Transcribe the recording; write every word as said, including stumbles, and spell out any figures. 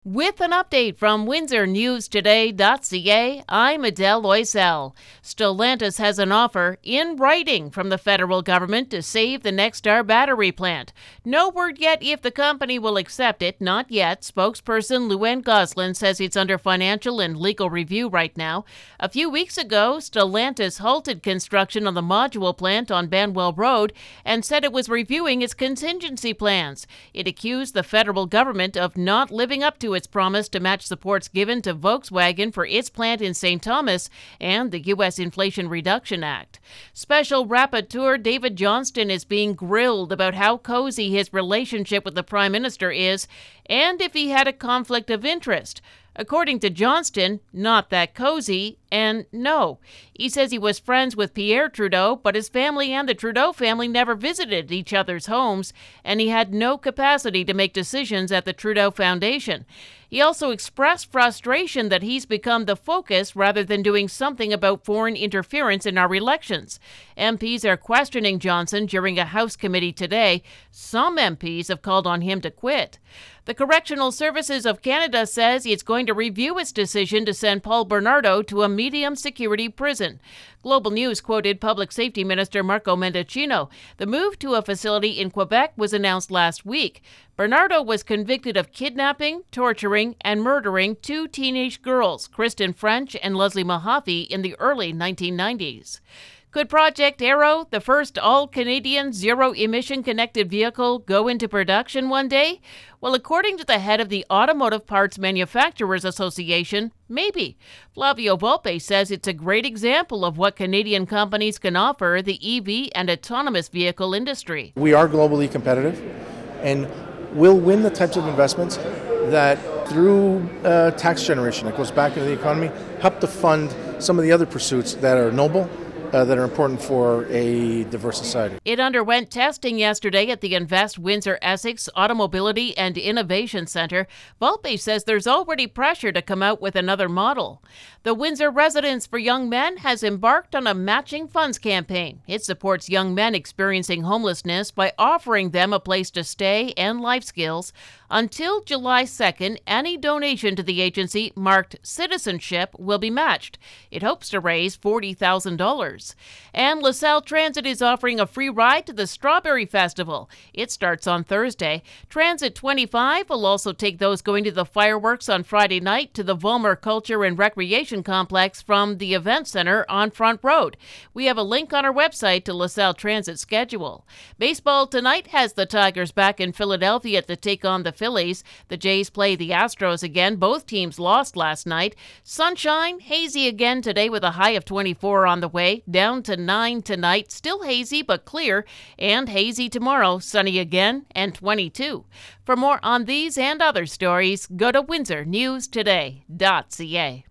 With an update from Windsor News Today dot C A, I'm Adele Loisel. Stellantis has an offer in writing from the federal government to save the Nexstar battery plant. No word yet if the company will accept it, not yet. Spokesperson Luann Goslin says it's under financial and legal review right now. A few weeks ago, Stellantis halted construction on the module plant on Banwell Road and said it was reviewing its contingency plans. It accused the federal government of not living up to its promise to match supports given to Volkswagen for its plant in Saint Thomas and the U S Inflation Reduction Act. Special rapporteur David Johnston is being grilled about how cozy his relationship with the Prime Minister is and if he had a conflict of interest. According to Johnston, not that cozy, and no. He says he was friends with Pierre Trudeau, but his family and the Trudeau family never visited each other's homes, and he had no capacity to make decisions at the Trudeau Foundation. He also expressed frustration that he's become the focus rather than doing something about foreign interference in our elections. M Ps are questioning Johnson during a House committee today. Some M Ps have called on him to quit. The Correctional Services of Canada says it's going to review its decision to send Paul Bernardo to a medium security prison. Global News quoted Public Safety Minister Marco Mendicino. The move to a facility in Quebec was announced last week. Bernardo was convicted of kidnapping, torturing, and murdering two teenage girls, Kristen French and Leslie Mahaffey, in the early nineteen nineties. Could Project Arrow, the first all-Canadian zero-emission connected vehicle, go into production one day? Well, according to the head of the Automotive Parts Manufacturers Association, maybe. Flavio Volpe says it's a great example of what Canadian companies can offer the E V and autonomous vehicle industry. We are globally competitive and will win the types of investments that, through uh, tax generation that goes back into the economy, help to fund some of the other pursuits that are noble, Uh, that are important for a diverse society. It underwent testing yesterday at the Invest Windsor Essex Automobility and Innovation Center. Volpe says there's already pressure to come out with another model. The Windsor Residence for Young Men has embarked on a matching funds campaign. It supports young men experiencing homelessness by offering them a place to stay and life skills. Until July second, any donation to the agency marked citizenship will be matched. It hopes to raise forty thousand dollars. And LaSalle Transit is offering a free ride to the Strawberry Festival. It starts on Thursday. Transit twenty-five will also take those going to the fireworks on Friday night to the Vollmer Culture and Recreation Complex from the Event Center on Front Road. We have a link on our website to LaSalle Transit's schedule. Baseball tonight has the Tigers back in Philadelphia to take on the Phillies. The Jays play the Astros again. Both teams lost last night. Sunshine, hazy again today with a high of twenty-four on the way. Down to nine tonight, still hazy but clear, and hazy tomorrow, sunny again, and twenty-two. For more on these and other stories, go to Windsor News Today dot C A.